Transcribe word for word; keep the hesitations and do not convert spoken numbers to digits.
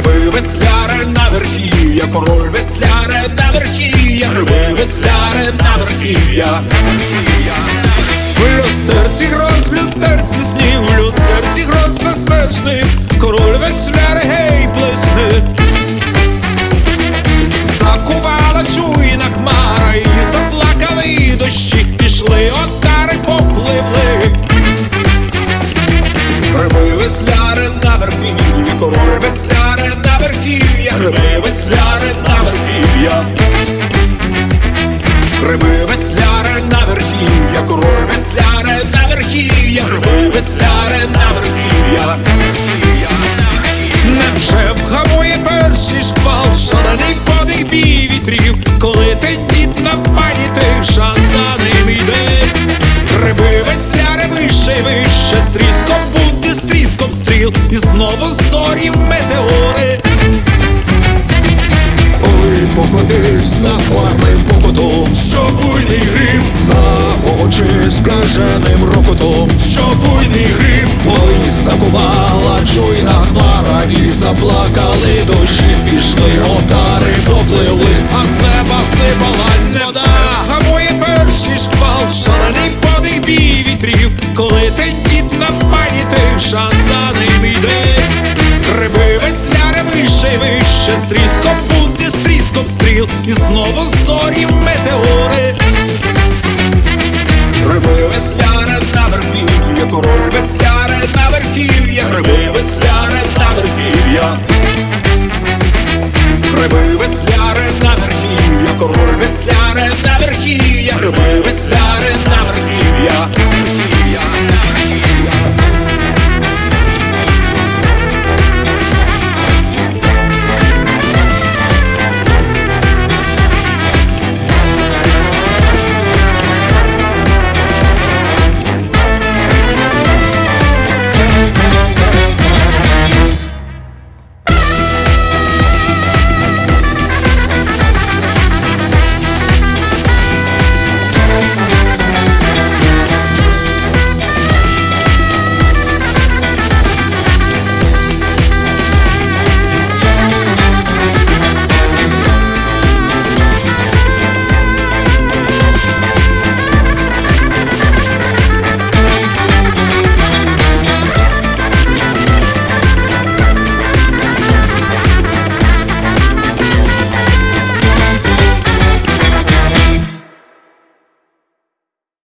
Гриби весляри на верхів'я, король весляри на верхів'я, гриби весляри на верхів'я. В люстерці гроз, в люстерці снів, в люстерці гроз безпечний, король весляри гей блисне. Закувала чуйна хмара і заплакали дощі, пішли отари, попливли. Гриби весляри на верхів'я, король весляри на верхів'я, гриби весляри на верхів'я. Гриби весляри на верхів'я, король весляри на верхів'я, гриби весляри на верхів'я. Невже вгамує перший шквал, шалений подих бій вітрів, коли тендіть на пані тиша, за ним йде. Гриби весляри вище й вище, з тріском буде, з тріском стріл, і знову зорі в метеори. Ой, покотись на хмарним покотом, що буйний грім загогочи скаженим рокотом, що буйний грім. Ой, закувала чуйна хмара і заплакали дощі, пішли отари, попливли, а з неба сипалась вода. Гамує перший шквал, шалений подих бій вітрів, коли тендітна пані тиша, за ним йде. Гриби весляри вище й вище, з тріском буде, з тріском стріл, і знову зорі в метеори. Гриби весляри на верхів'я, король весляри на верхів'я, гриби весляри на верхів'я. Гриби весляри на верхів'я, король весляри на верхів'я, гриби весляри на верхів'я.